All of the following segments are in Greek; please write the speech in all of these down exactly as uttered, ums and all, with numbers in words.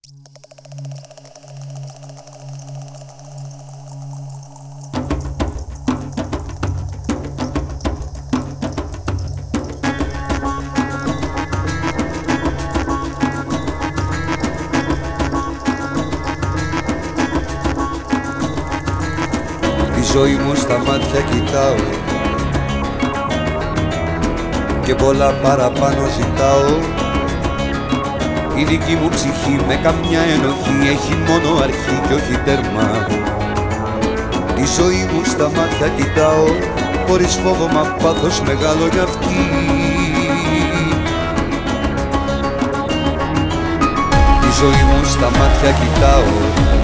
Τη ζωή μου στα μάτια κοιτάω και πολλά παραπάνω ζητάω. Η δική μου ψυχή με καμιά ενοχή έχει μόνο αρχή και όχι τέρμα. Τη ζωή μου στα μάτια κοιτάω χωρίς φόβο μα πάθος μεγάλο για αυτή. Τη ζωή μου στα μάτια κοιτάω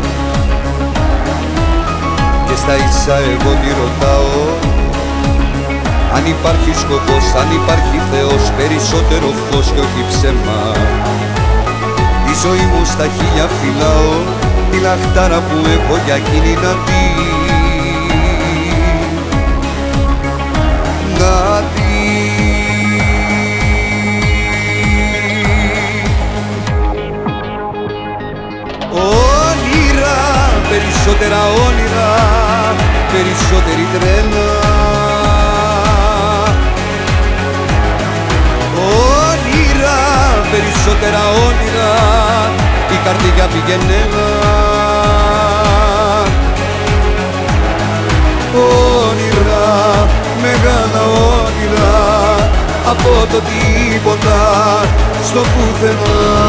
και στα ίσα εγώ τη ρωτάω. Αν υπάρχει σκοπός, αν υπάρχει Θεός, περισσότερο φως και όχι ψέμα. Τη ζωή μου στα χίλια φυλάω, τη λαχτάρα που έχω για εκείνη να δει. Να δει. Όνειρα, περισσότερα όνειρα, περισσότερη τρέλα. Όνειρα, περισσότερα όνειρα, η καρδιά πήγαινε να. Όνειρα, μεγάλα όνειρα, από το τίποτα στο πουθενά.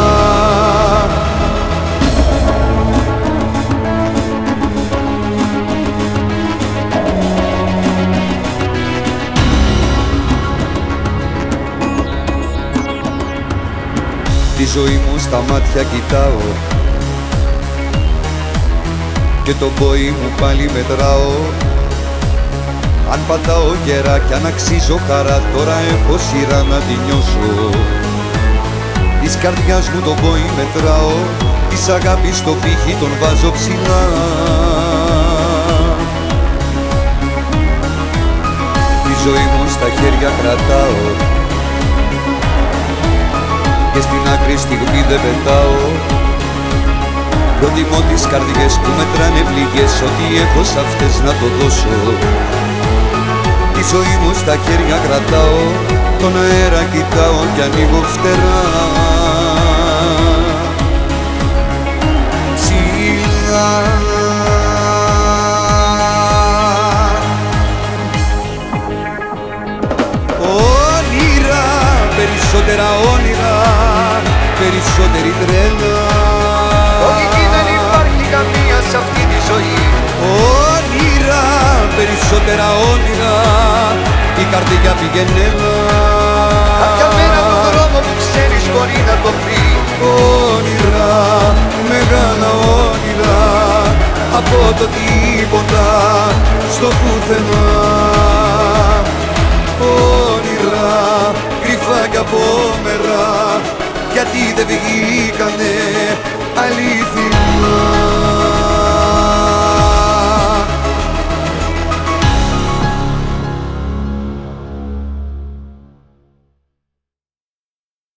Τη ζωή μου στα μάτια κοιτάω και το πόη μου πάλι μετράω. Αν πατάω γερά κι αν αξίζω χαρά, τώρα έχω σειρά να τη νιώσω. Της καρδιάς μου το πόη μετράω, της αγάπης το πύχη τον βάζω ψηλά. Τη ζωή μου στα χέρια κρατάω και στην άκρη στιγμή δεν πετάω. Προτιμώ τις καρδιές που μετράνε πληγές, ό,τι έχω σ' αυτές να το δώσω. Τη ζωή μου στα χέρια κρατάω, τον αέρα κοιτάω κι ανοίγω φτερά. Ψηλά. Όνειρα, περισσότερα όνειρα, περισσότερη τρέλα. Λογική δεν υπάρχει καμία σε αυτή τη ζωή. Όνειρα, περισσότερα όνειρα, η καρδιά πήγαινε να. Κάποια μέρα τον δρόμο που ξέρεις μπορεί να το πει. Όνειρα, μεγάλα όνειρα, από το τίποτα στο πουθενά. Όνειρα, κρυφά κι απόμερα, γιατί δεν βγήκανε αλήθεια.